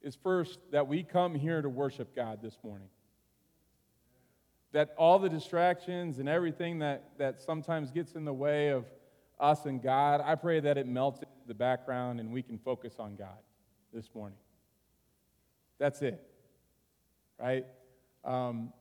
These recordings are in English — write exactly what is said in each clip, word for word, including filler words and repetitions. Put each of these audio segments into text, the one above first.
is first that we come here to worship God this morning. That all the distractions and everything that, that sometimes gets in the way of us and God, I pray that it melts into the background and we can focus on God this morning. That's it, right? Um,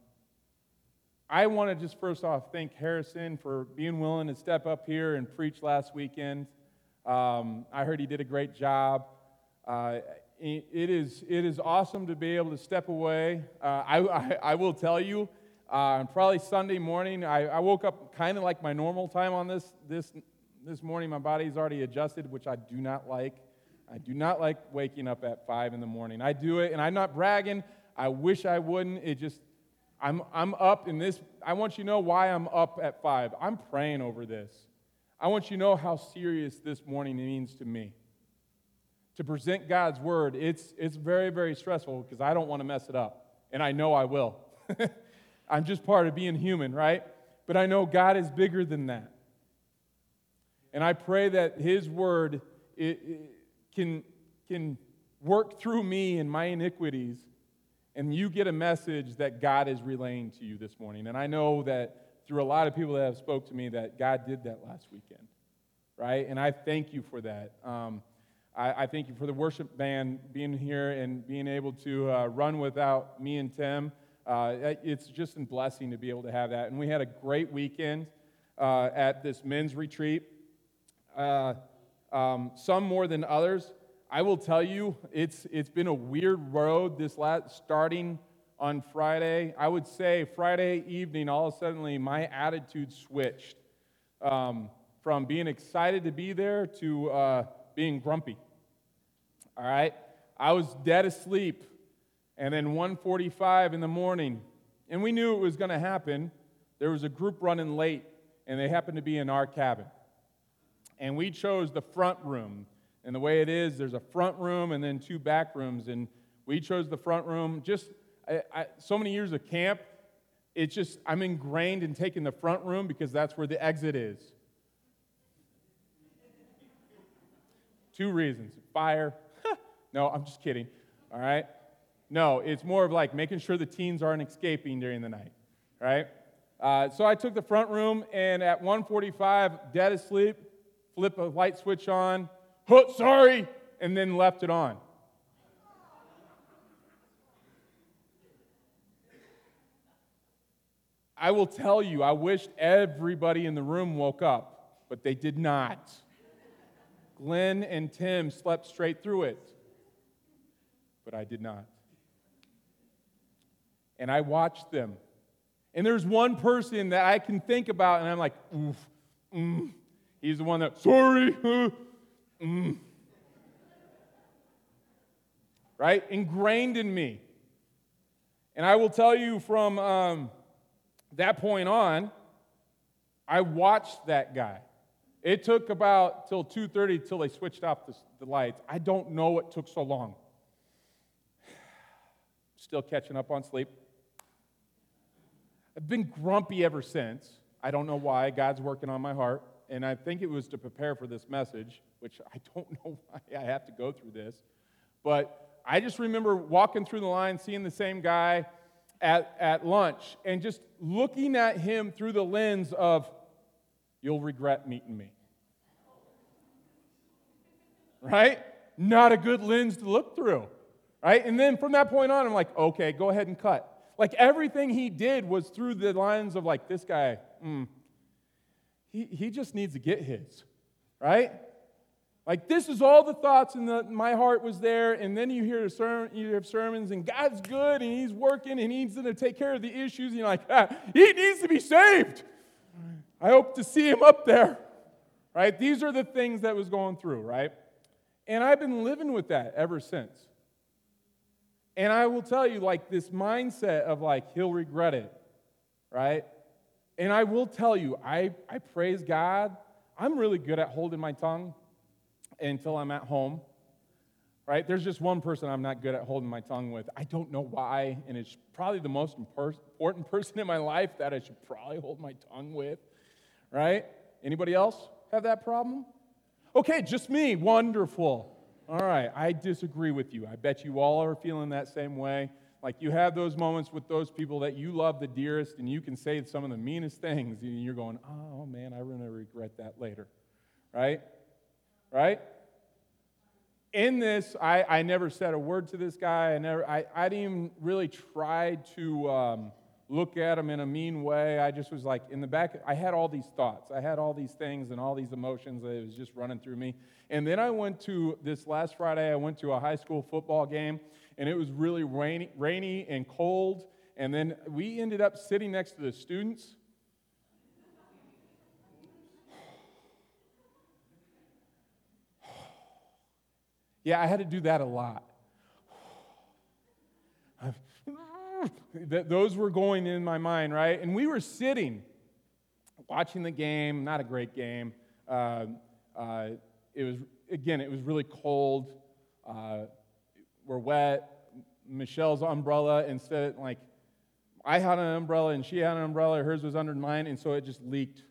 I want to just first off thank Harrison for being willing to step up here and preach last weekend. Um, I heard he did a great job. Uh, it, it is it is awesome to be able to step away. Uh, I, I I will tell you, uh, probably Sunday morning, I, I woke up kind of like my normal time on this this this morning. My body's already adjusted, which I do not like. I do not like waking up at five in the morning. I do it, and I'm not bragging. I wish I wouldn't. It just, I'm I'm up in this. I want you to know why I'm up at five. I'm praying over this. I want you to know how serious this morning means to me. To present God's word, it's it's very, very stressful because I don't want to mess it up, and I know I will. I'm just part of being human, right? But I know God is bigger than that. And I pray that His word it, it can, can work through me and my iniquities, and you get a message that God is relaying to you this morning. And I know that through a lot of people that have spoke to me that God did that last weekend, right? And I thank you for that. Um, I, I thank you for the worship band being here and being able to uh, run without me and Tim. Uh, it's just a blessing to be able to have that. And we had a great weekend uh, at this men's retreat. Uh, um, some more than others. I will tell you, it's it's been a weird road this last starting on Friday. I would say Friday evening, all of a sudden, my attitude switched um, from being excited to be there to uh, being grumpy. All right, I was dead asleep, and then one forty-five in the morning, and we knew it was going to happen. There was a group running late, and they happened to be in our cabin. And we chose the front room. And the way it is, there's a front room and then two back rooms. And we chose the front room. Just I, I, so many years of camp, it's just, I'm ingrained in taking the front room because that's where the exit is. Two reasons. Fire. No, I'm just kidding. All right? No, it's more of like making sure the teens aren't escaping during the night. Right? Uh, so I took the front room, and at one forty-five, dead asleep, flip a light switch on, oh, sorry, and then left it on. I will tell you, I wished everybody in the room woke up, but they did not. Glenn and Tim slept straight through it, but I did not. And I watched them. And there's one person that I can think about, and I'm like, oof, mm. He's the one that, sorry, uh, mm. Right? Ingrained in me. And I will tell you from um, that point on, I watched that guy. It took about till two thirty till they switched off the, the lights. I don't know what took so long. Still catching up on sleep. I've been grumpy ever since. I don't know why. God's working on my heart. And I think it was to prepare for this message, which I don't know why I have to go through this. But I just remember walking through the line, seeing the same guy at, at lunch, and just looking at him through the lens of, you'll regret meeting me. Right? Not a good lens to look through. Right? And then from that point on, I'm like, okay, go ahead and cut. Like everything he did was through the lines of like, this guy, mm, He, he just needs to get his, right? Like this is all the thoughts in the, my heart was there, and then you hear a sermon, you have sermons, and God's good, and He's working, and He's going to take care of the issues, and you're like, ah, he needs to be saved. I hope to see him up there, right? These are the things that was going through, right? And I've been living with that ever since. And I will tell you, like this mindset of like, he'll regret it, right? And I will tell you, I, I praise God. I'm really good at holding my tongue until I'm at home, right? There's just one person I'm not good at holding my tongue with. I don't know why, and it's probably the most important person in my life that I should probably hold my tongue with, right? Anybody else have that problem? Okay, just me. Wonderful. All right, I disagree with you. I bet you all are feeling that same way. Like you have those moments with those people that you love the dearest, and you can say some of the meanest things, and you're going, oh man, I'm going to regret that later. Right? Right? In this, I, I never said a word to this guy. I never, I, I didn't even really try to um, look at him in a mean way. I just was like, in the back, I had all these thoughts. I had all these things and all these emotions that was just running through me. And then I went to, this last Friday, I went to a high school football game, and it was really rainy, rainy and cold. And then we ended up sitting next to the students. Yeah, I had to do that a lot. Those were going in my mind, right? And we were sitting, watching the game, not a great game. Uh, uh, it was, again, it was really cold. Uh, we're wet. Michelle's umbrella, instead, like, I had an umbrella and she had an umbrella. Hers was under mine, and so it just leaked.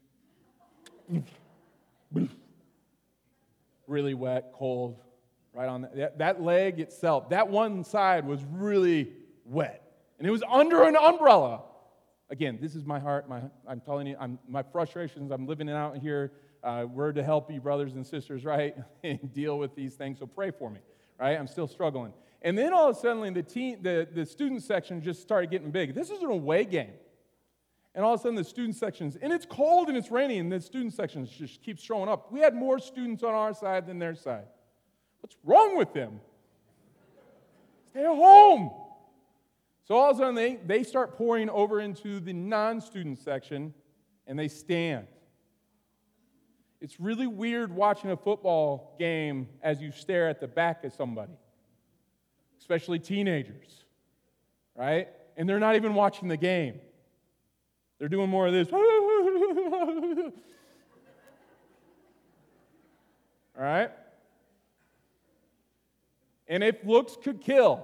Really wet, cold. Right on that, that leg itself, that one side was really wet. And it was under an umbrella. Again, this is my heart. My, I'm telling you, I'm, my frustrations, I'm living it out here. Uh, we're to help you, brothers and sisters, right? And deal with these things. So pray for me, right? I'm still struggling. And then all of a sudden, the, teen, the, the student section just started getting big. This is an away game. And all of a sudden, the student sections, and it's cold and it's rainy, and the student sections just keep showing up. We had more students on our side than their side. What's wrong with them? Stay at home. So all of a sudden, they, they start pouring over into the non-student section, and they stand. It's really weird watching a football game as you stare at the back of somebody, especially teenagers, right? And they're not even watching the game. They're doing more of this. All right? And if looks could kill,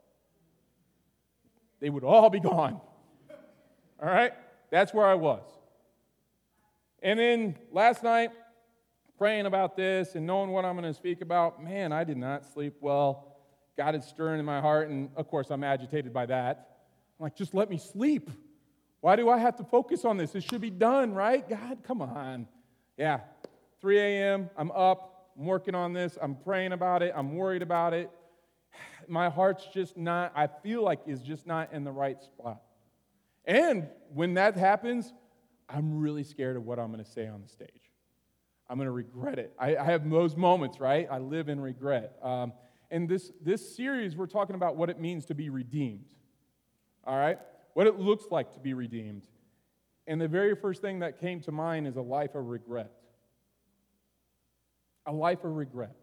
they would all be gone. All right? That's where I was. And then last night, praying about this and knowing what I'm going to speak about, man, I did not sleep well. God is stirring in my heart, and of course, I'm agitated by that. I'm like, just let me sleep. Why do I have to focus on this? It should be done, right? God, come on. Yeah, three a.m., I'm up. I'm working on this. I'm praying about it. I'm worried about it. My heart's just not, I feel like is just not in the right spot. And when that happens, I'm really scared of what I'm going to say on the stage. I'm going to regret it. I, I have those moments, right? I live in regret. Um, and this, this series, we're talking about what it means to be redeemed. All right? What it looks like to be redeemed. And the very first thing that came to mind is a life of regret. A life of regret.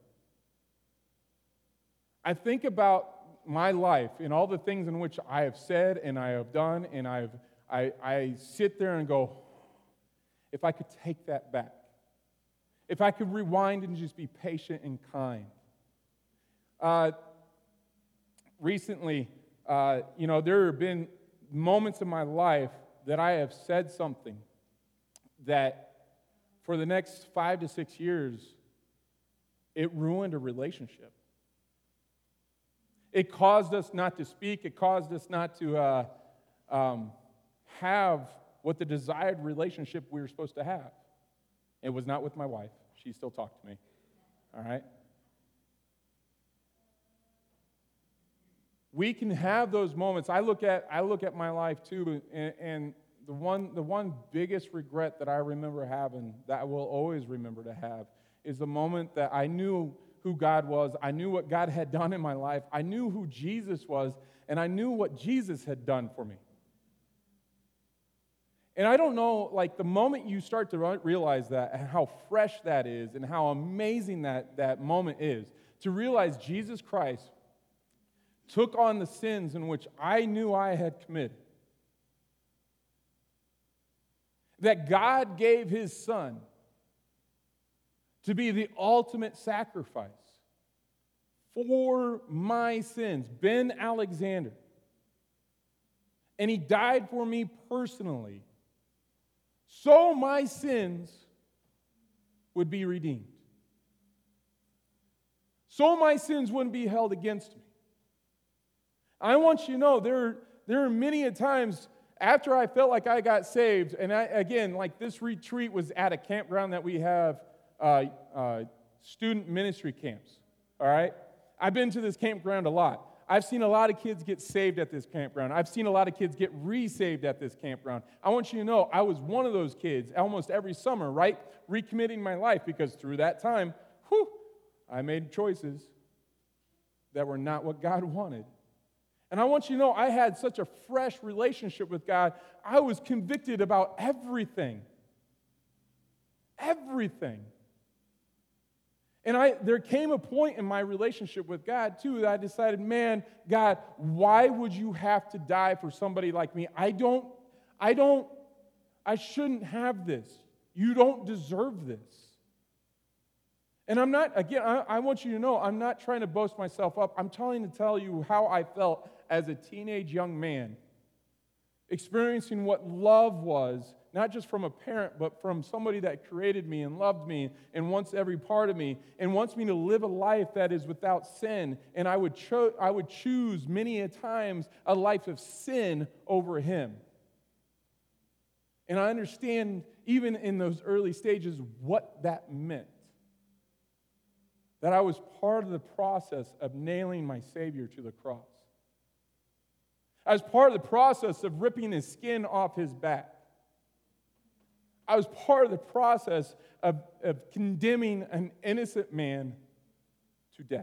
I think about my life and all the things in which I have said and I have done, and I've, I, I sit there and go, if I could take that back, if I could rewind and just be patient and kind. Uh, recently, uh, you know, there have been moments in my life that I have said something that for the next five to six years, it ruined a relationship. It caused us not to speak. It caused us not to uh, um, have what the desired relationship we were supposed to have. It was not with my wife. She still talked to me. All right? We can have those moments. I look at I look at my life too, and, and the one the one biggest regret that I remember having, that I will always remember to have, is the moment that I knew who God was. I knew what God had done in my life. I knew who Jesus was, and I knew what Jesus had done for me. And I don't know, like the moment you start to realize that and how fresh that is and how amazing that, that moment is, to realize Jesus Christ took on the sins in which I knew I had committed. That God gave His Son to be the ultimate sacrifice for my sins, Ben Alexander. And He died for me personally, so my sins would be redeemed. so my sins wouldn't be held against me. I want you to know there, there are many a times after I felt like I got saved, and I, again, like this retreat was at a campground that we have uh, uh, student ministry camps, all right? I've been to this campground a lot. I've seen a lot of kids get saved at this campground. I've seen a lot of kids get re-saved at this campground. I want you to know I was one of those kids almost every summer, right? Recommitting my life because through that time, whew, I made choices that were not what God wanted. And I want you to know I had such a fresh relationship with God. I was convicted about everything. Everything. And I, there came a point in my relationship with God, too, that I decided, man, God, why would you have to die for somebody like me? I don't, I don't, I shouldn't have this. You don't deserve this. And I'm not, again, I, I want you to know, I'm not trying to boast myself up. I'm trying to tell you how I felt as a teenage young man, experiencing what love was, not just from a parent, but from somebody that created me and loved me and wants every part of me and wants me to live a life that is without sin. And I would, cho- I would choose many a times a life of sin over him. And I understand, even in those early stages, what that meant. That I was part of the process of nailing my Savior to the cross. I was part of the process of ripping his skin off his back. I was part of the process of, of condemning an innocent man to death.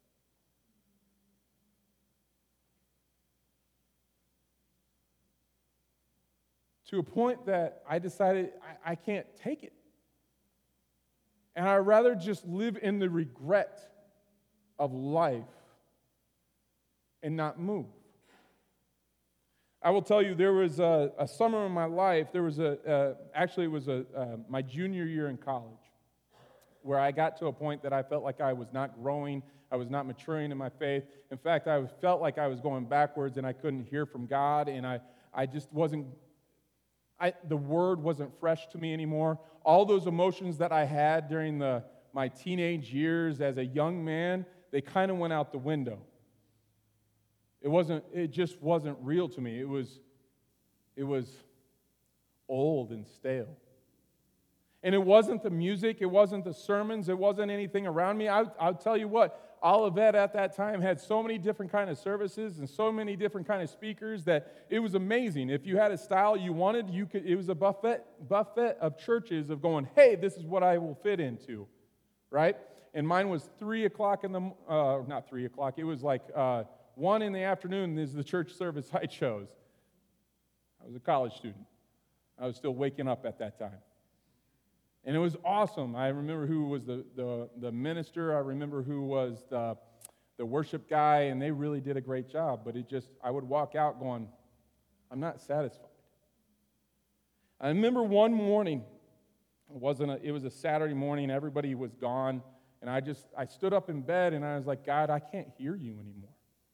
To a point that I decided I, I can't take it. And I'd rather just live in the regret of life and not move. I will tell you, there was a, a summer in my life, there was a, uh, actually it was a, uh, my junior year in college, where I got to a point that I felt like I was not growing, I was not maturing in my faith. In fact, I felt like I was going backwards and I couldn't hear from God, and I, I just wasn't, I, the word wasn't fresh to me anymore. All those emotions that I had during the, my teenage years as a young man, they kind of went out the window. It wasn't, it just wasn't real to me. It was, it was old and stale. And it wasn't the music, it wasn't the sermons, it wasn't anything around me. I, I'll tell you what, Olivet at that time had so many different kind of services and so many different kind of speakers that it was amazing. If you had a style you wanted, you could. It was a buffet, buffet of churches of going, hey, this is what I will fit into, right? And mine was three o'clock in the, uh, not three o'clock, it was like, uh, One in the afternoon is the church service I chose. I was a college student. I was still waking up at that time. And it was awesome. I remember who was the, the, the minister. I remember who was the, the worship guy, and they really did a great job. But it just, I would walk out going, I'm not satisfied. I remember one morning, it wasn't a, it was a Saturday morning, everybody was gone, and I just, I stood up in bed, and I was like, God, I can't hear you anymore.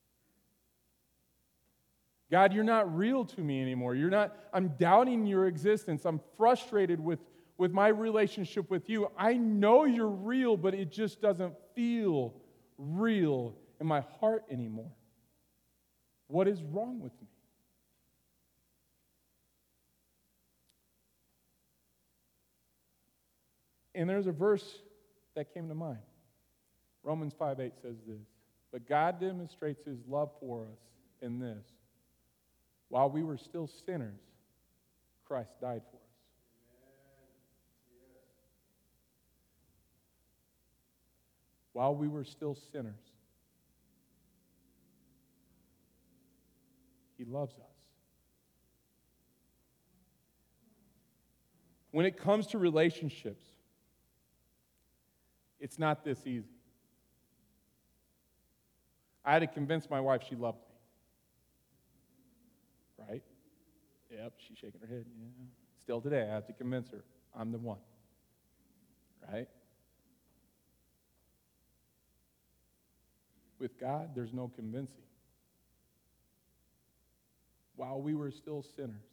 God, you're not real to me anymore. You're not, I'm doubting your existence. I'm frustrated with, with my relationship with you. I know you're real, but it just doesn't feel real in my heart anymore. What is wrong with me? And there's a verse that came to mind. Romans five eight says this, but God demonstrates his love for us in this. While we were still sinners, Christ died for us. While we were still sinners, he loves us. When it comes to relationships, it's not this easy. I had to convince my wife she loved me. Right? Yep, she's shaking her head. Yeah. Still today, I have to convince her I'm the one. Right? With God, there's no convincing. While we were still sinners,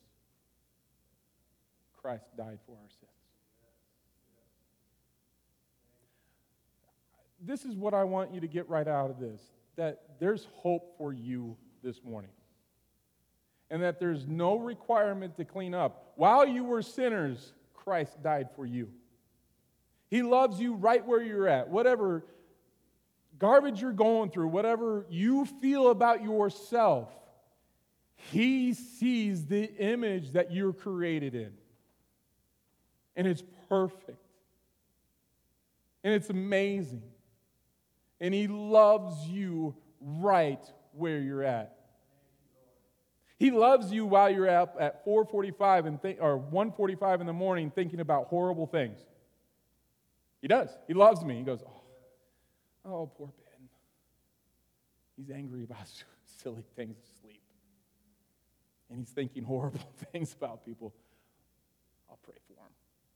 Christ died for our sins. this is what I want you to get right out of this, that there's hope for you this morning. And that there's no requirement to clean up. While you were sinners, Christ died for you. He loves you right where you're at. Whatever garbage you're going through, whatever you feel about yourself, He sees the image that you're created in. And it's perfect. And it's amazing. And He loves you right where you're at. He loves you while you're up at four forty-five and th- or one forty-five in the morning thinking about horrible things. He does. He loves me. He goes, oh, oh poor Ben. He's angry about silly things asleep. And he's thinking horrible things about people. I'll pray for him.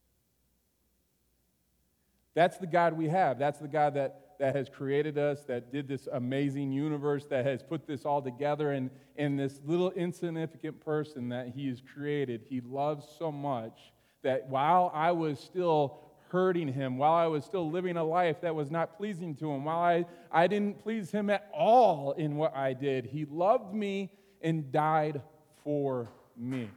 That's the God we have. That's the God that, that has created us, that did this amazing universe, that has put this all together. And, and this little insignificant person that He has created, He loves so much that while I was still hurting Him, while I was still living a life that was not pleasing to Him, while I, I didn't please Him at all in what I did, He loved me and died for me.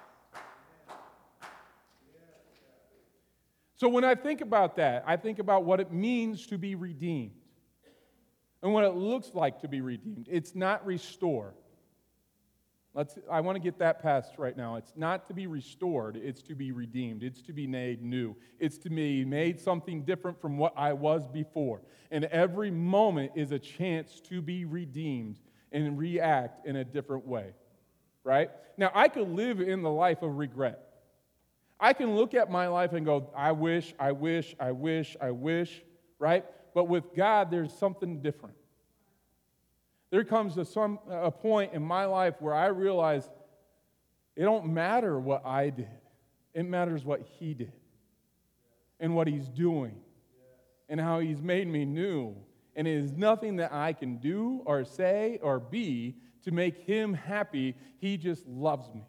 So when I think about that, I think about what it means to be redeemed and what it looks like to be redeemed. It's not restore. Let's, I want to get that past right now. It's not to be restored. It's to be redeemed. It's to be made new. It's to be made something different from what I was before. And every moment is a chance to be redeemed and react in a different way, right? Now, I could live in the life of regret. I can look at my life and go, I wish, I wish, I wish, I wish, right? But with God, there's something different. There comes a, some, a point in my life where I realize it don't matter what I did. It matters what He did and what He's doing and how He's made me new. And it is nothing that I can do or say or be to make Him happy. He just loves me.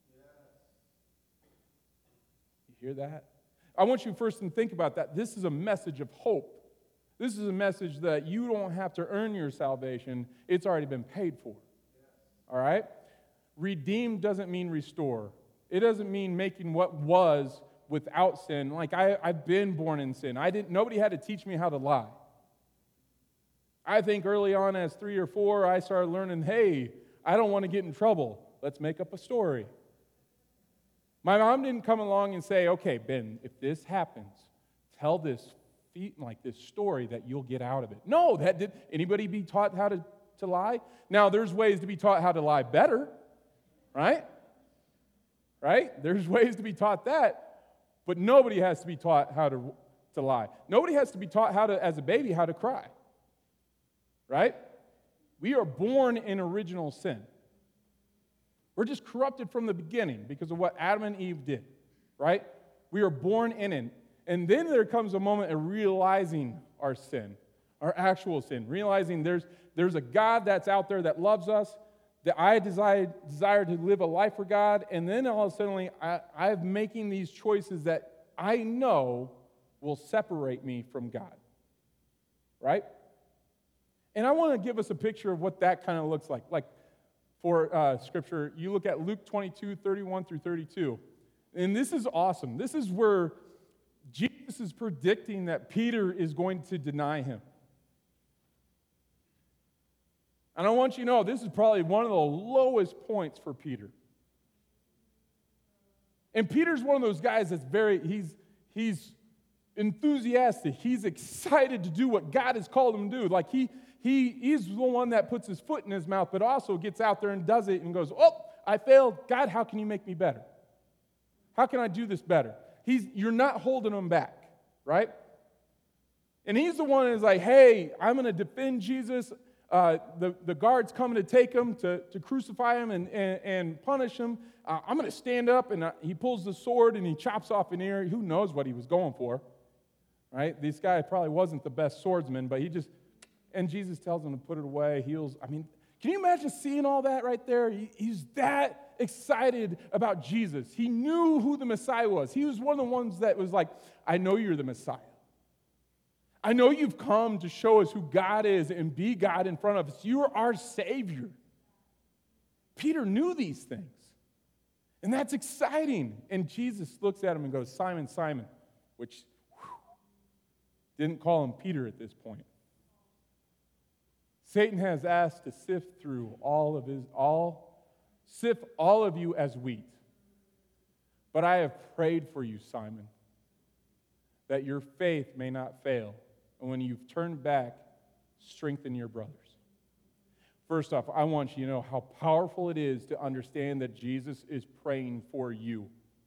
Hear that? I want you first to think about that. This is a message of hope. This is a message that you don't have to earn your salvation. It's already been paid for. All right? Redeemed doesn't mean restore. It doesn't mean making what was without sin. Like I, I've been born in sin. I didn't. Nobody had to teach me how to lie. I think early on as three or four, I started learning, hey, I don't want to get in trouble. Let's make up a story. My mom didn't come along and say, okay, Ben, if this happens, tell this like this story that you'll get out of it. No, that did anybody be taught how to, to lie? Now, there's ways to be taught how to lie better, right? Right? There's ways to be taught that, but nobody has to be taught how to, to lie. Nobody has to be taught how to, as a baby, how to cry, right? We are born in original sin. We're just corrupted from the beginning because of what Adam and Eve did, right? We are born in it. And then there comes a moment of realizing our sin, our actual sin, realizing there's, there's a God that's out there that loves us, that I desire, desire to live a life for God, and then all of a sudden I, I'm making these choices that I know will separate me from God, right? And I want to give us a picture of what that kind of looks like. Like, for uh, Scripture, you look at Luke twenty-two, thirty-one through thirty-two. And this is awesome. This is where Jesus is predicting that Peter is going to deny Him. And I want you to know, this is probably one of the lowest points for Peter. And Peter's one of those guys that's very, he's, he's enthusiastic. He's excited to do what God has called him to do. Like he, he he's the one that puts his foot in his mouth, but also gets out there and does it and goes, oh, I failed. God, how can you make me better? How can I do this better? He's, you're not holding him back, right? And he's the one that's like, hey, I'm going to defend Jesus. Uh, the, the guard's coming to take him, to, to crucify him and, and, and punish him. Uh, I'm going to stand up, and uh, he pulls the sword, and he chops off an ear. Who knows what he was going for, right? This guy probably wasn't the best swordsman, but he just, and Jesus tells him to put it away, heals. I mean, can you imagine seeing all that right there? He, he's that excited about Jesus. He knew who the Messiah was. He was one of the ones that was like, I know you're the Messiah. I know you've come to show us who God is and be God in front of us. You are our Savior. Peter knew these things. And that's exciting. And Jesus looks at him and goes, Simon, Simon, which whew, didn't call him Peter at this point. Satan has asked to sift through all of his, all, sift all of you as wheat. But I have prayed for you, Simon, that your faith may not fail. And when you've turned back, strengthen your brothers. First off, I want you to know how powerful it is to understand that Jesus is praying for you.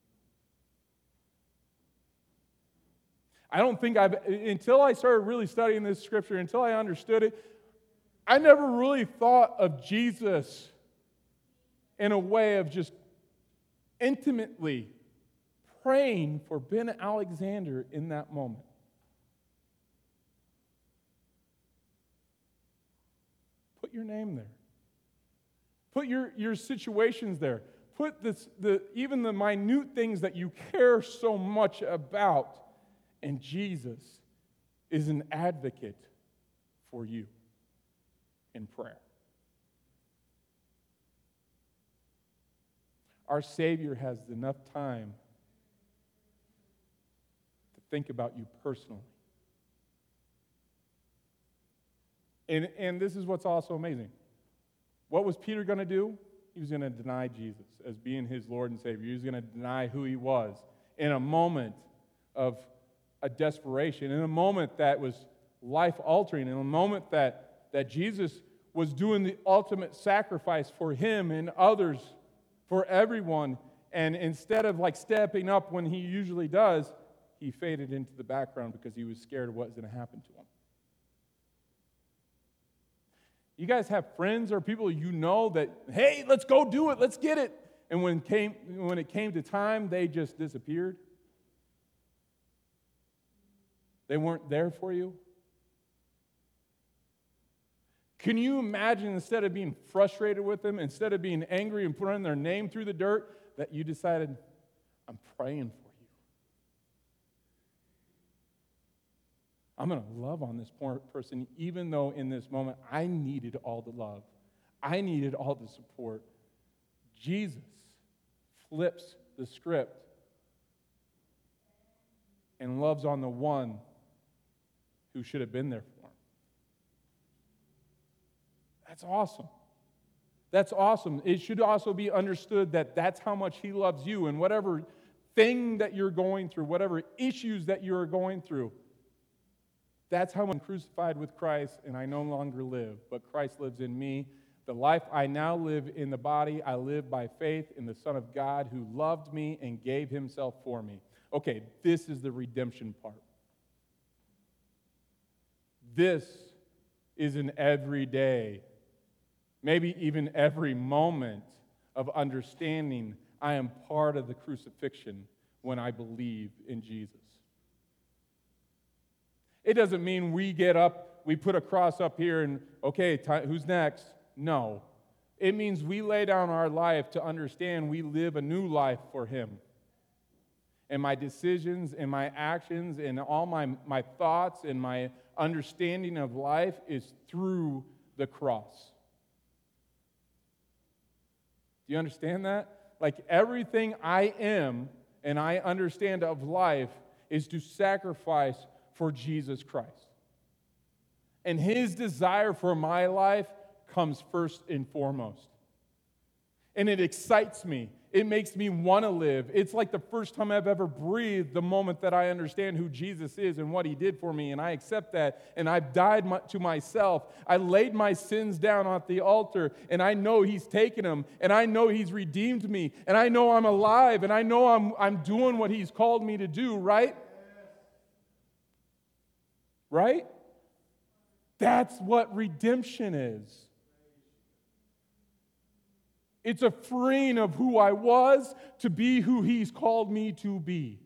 I don't think I've, until I started really studying this scripture, until I understood it, I never really thought of Jesus in a way of just intimately praying for Ben Alexander in that moment. Put your name there. Put your, your situations there. Put this, the, even the minute things that you care so much about. And Jesus is an advocate for you in prayer. Our Savior has enough time to think about you personally. And, and this is what's also amazing. What was Peter going to do? He was going to deny Jesus as being his Lord and Savior. He was going to deny who he was in a moment of a desperation, in a moment that was life-altering, in a moment that, that Jesus was doing the ultimate sacrifice for him and others, for everyone. And instead of like stepping up when he usually does, he faded into the background because he was scared of what was going to happen to him. You guys have friends or people you know that, hey, let's go do it, let's get it. And when it came, when it came to time, they just disappeared. They weren't there for you. Can you imagine, instead of being frustrated with them, instead of being angry and putting their name through the dirt, that you decided, I'm praying for you. I'm going to love on this poor person, even though in this moment I needed all the love. I needed all the support. Jesus flips the script and loves on the one who should have been there for him. That's awesome. That's awesome. It should also be understood that that's how much he loves you, and whatever thing that you're going through, whatever issues that you're going through, that's how I'm crucified with Christ, and I no longer live, but Christ lives in me. The life I now live in the body, I live by faith in the Son of God who loved me and gave himself for me. Okay, this is the redemption part. This is an everyday, maybe even every moment of understanding I am part of the crucifixion when I believe in Jesus. It doesn't mean we get up, we put a cross up here and, okay, t- who's next? No. It means we lay down our life to understand we live a new life for him. And my decisions and my actions and all my, my thoughts and my understanding of life is through the cross. Do you understand that? Like everything I am and I understand of life is to sacrifice for Jesus Christ. And his desire for my life comes first and foremost. And it excites me. It makes me want to live. It's like the first time I've ever breathed the moment that I understand who Jesus is and what he did for me, and I accept that, and I've died my, to myself. I laid my sins down at the altar, and I know he's taken them, and I know he's redeemed me, and I know I'm alive, and I know I'm, I'm doing what he's called me to do, right? Right? That's what redemption is. It's a freeing of who I was to be who he's called me to be.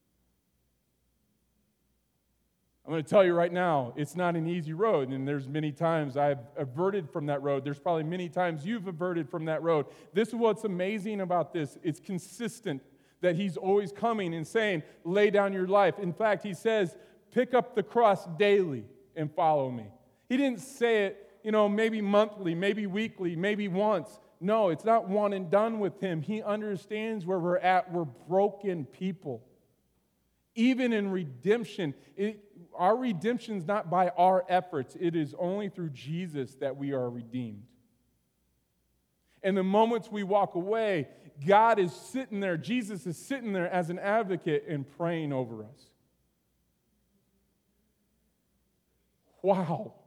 I'm going to tell you right now, it's not an easy road, and there's many times I've averted from that road. There's probably many times you've averted from that road. This is what's amazing about this. It's consistent that he's always coming and saying, lay down your life. In fact, he says, pick up the cross daily and follow me. He didn't say it, you know, maybe monthly, maybe weekly, maybe once. No, it's not one and done with him. He understands where we're at. We're broken people. Even in redemption, it, our redemption is not by our efforts. It is only through Jesus that we are redeemed. And the moments we walk away, God is sitting there, Jesus is sitting there as an advocate and praying over us. Wow.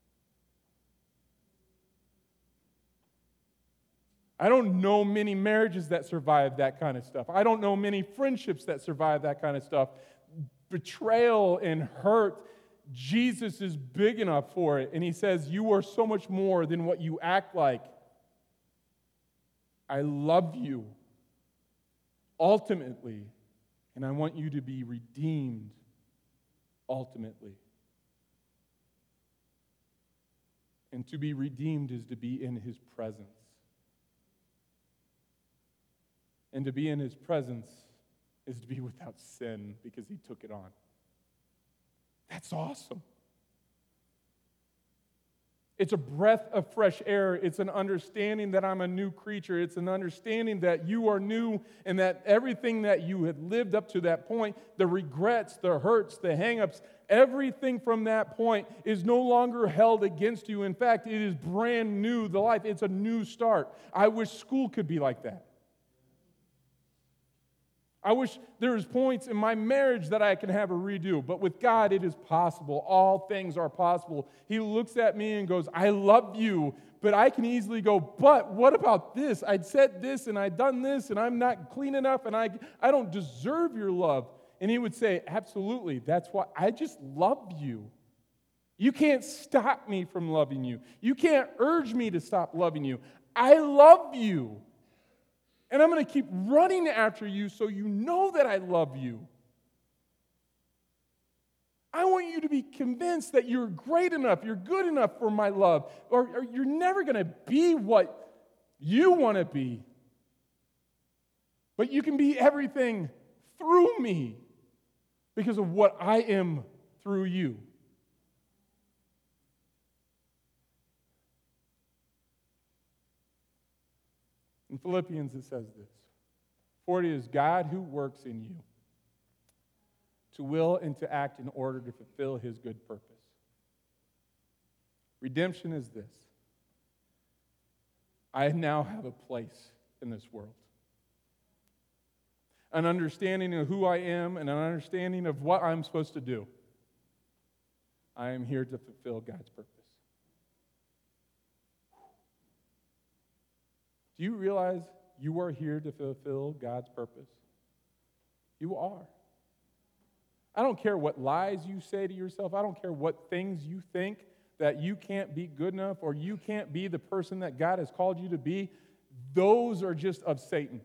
I don't know many marriages that survive that kind of stuff. I don't know many friendships that survive that kind of stuff. Betrayal and hurt, Jesus is big enough for it. And he says, you are so much more than what you act like. I love you ultimately, and I want you to be redeemed ultimately. And to be redeemed is to be in his presence. And to be in his presence is to be without sin because he took it on. That's awesome. It's a breath of fresh air. It's an understanding that I'm a new creature. It's an understanding that you are new and that everything that you had lived up to that point, the regrets, the hurts, the hang-ups, everything from that point is no longer held against you. In fact, it is brand new, the life. It's a new start. I wish school could be like that. I wish there was points in my marriage that I can have a redo, but with God it is possible. All things are possible. He looks at me and goes, I love you, but I can easily go, but what about this? I'd said this and I'd done this and I'm not clean enough and I, I don't deserve your love. And he would say, absolutely, that's why I just love you. You can't stop me from loving you. You can't urge me to stop loving you. I love you. And I'm going to keep running after you so you know that I love you. I want you to be convinced that you're great enough, you're good enough for my love, or, or you're never going to be what you want to be. But you can be everything through me because of what I am through you. In Philippians it says this, for it is God who works in you to will and to act in order to fulfill his good purpose. Redemption is this. I now have a place in this world. An understanding of who I am and an understanding of what I'm supposed to do. I am here to fulfill God's purpose. Do you realize you are here to fulfill God's purpose? You are. I don't care what lies you say to yourself. I don't care what things you think that you can't be good enough or you can't be the person that God has called you to be. Those are just of Satan.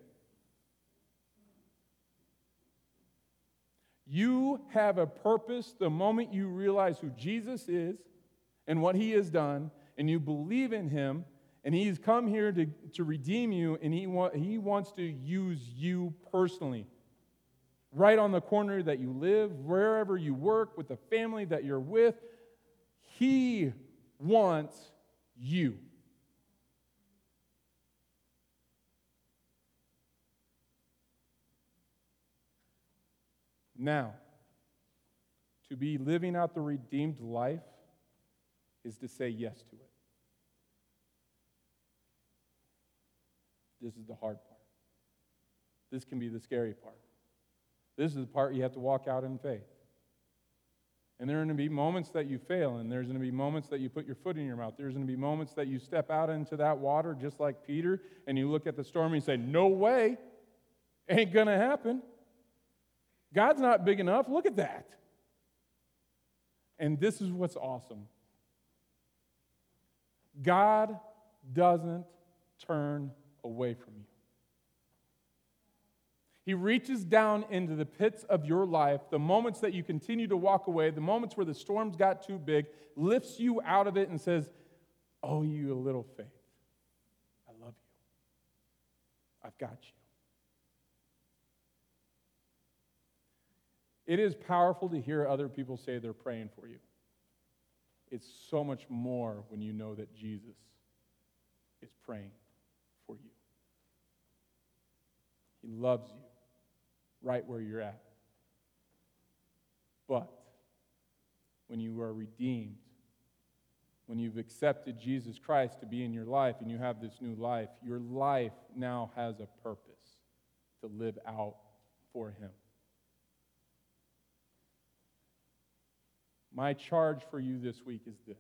You have a purpose the moment you realize who Jesus is and what he has done, and you believe in him. And he's come here to, to redeem you, and he, wa- he wants to use you personally. Right on the corner that you live, wherever you work, with the family that you're with, he wants you. Now, to be living out the redeemed life is to say yes to it. This is the hard part. This can be the scary part. This is the part you have to walk out in faith. And there are going to be moments that you fail, and there's going to be moments that you put your foot in your mouth. There's going to be moments that you step out into that water just like Peter, and you look at the storm and you say, no way, ain't going to happen. God's not big enough. Look at that. And this is what's awesome. God doesn't turn away from you. He reaches down into the pits of your life, the moments that you continue to walk away, the moments where the storms got too big, lifts you out of it and says, oh, you little faith, I love you. I've got you. It is powerful to hear other people say they're praying for you. It's so much more when you know that Jesus is praying for you. He loves you right where you're at. But when you are redeemed, when you've accepted Jesus Christ to be in your life and you have this new life, your life now has a purpose to live out for Him. My charge for you this week is this: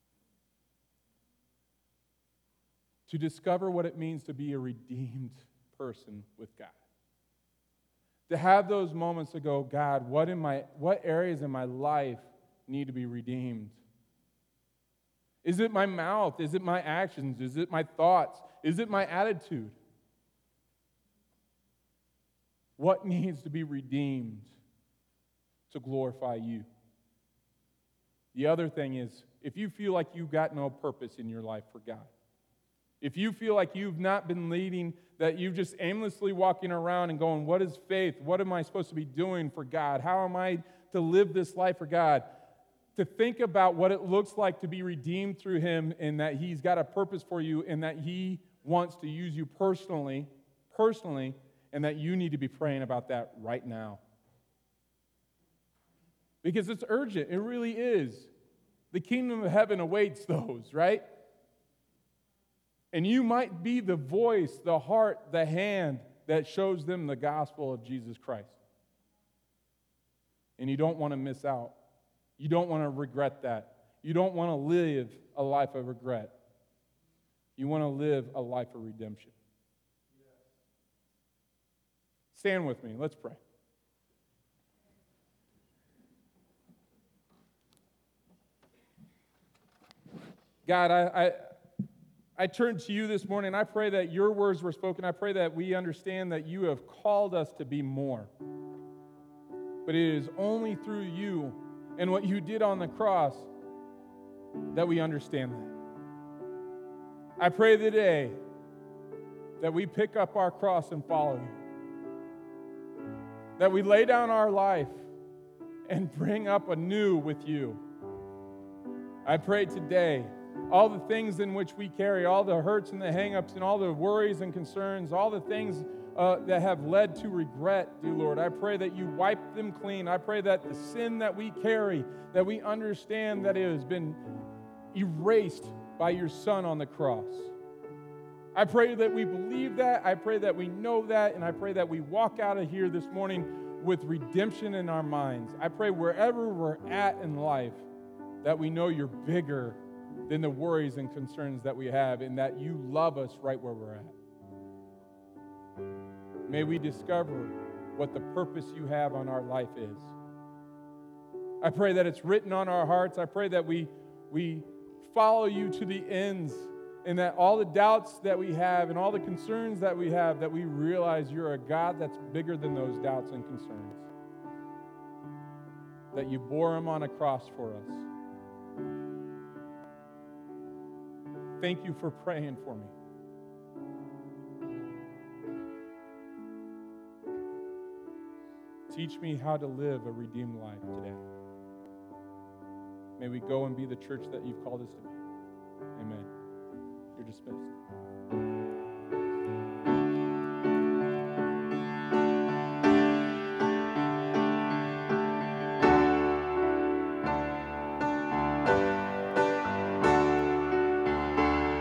to discover what it means to be a redeemed person with God. To have those moments to go, God, what in my what areas in my life need to be redeemed? Is it my mouth? Is it my actions? Is it my thoughts? Is it my attitude? What needs to be redeemed to glorify you? The other thing is, if you feel like you've got no purpose in your life for God, if you feel like you've not been leading, that you've just aimlessly walking around and going, what is faith? What am I supposed to be doing for God? How am I to live this life for God? To think about what it looks like to be redeemed through Him, and that He's got a purpose for you, and that He wants to use you personally, personally, and that you need to be praying about that right now. Because it's urgent. It really is. The kingdom of heaven awaits those, right? And you might be the voice, the heart, the hand that shows them the gospel of Jesus Christ. And you don't want to miss out. You don't want to regret that. You don't want to live a life of regret. You want to live a life of redemption. Stand with me. Let's pray. God, I, I, I turn to you this morning. I pray that your words were spoken. I pray that we understand that you have called us to be more. But it is only through you and what you did on the cross that we understand that. I pray today that we pick up our cross and follow you. That we lay down our life and bring up a new with you. I pray today, all the things in which we carry, all the hurts and the hang-ups and all the worries and concerns, all the things uh, that have led to regret, dear Lord, I pray that you wipe them clean. I pray that the sin that we carry, that we understand that it has been erased by your Son on the cross. I pray that we believe that. I pray that we know that. And I pray that we walk out of here this morning with redemption in our minds. I pray wherever we're at in life that we know you're bigger than the worries and concerns that we have, and that you love us right where we're at. May we discover what the purpose you have on our life is. I pray that it's written on our hearts. I pray that we, we follow you to the ends, and that all the doubts that we have and all the concerns that we have, that we realize you're a God that's bigger than those doubts and concerns. That you bore them on a cross for us. Thank you for praying for me. Teach me how to live a redeemed life today. May we go and be the church that you've called us to be. Amen. You're dismissed.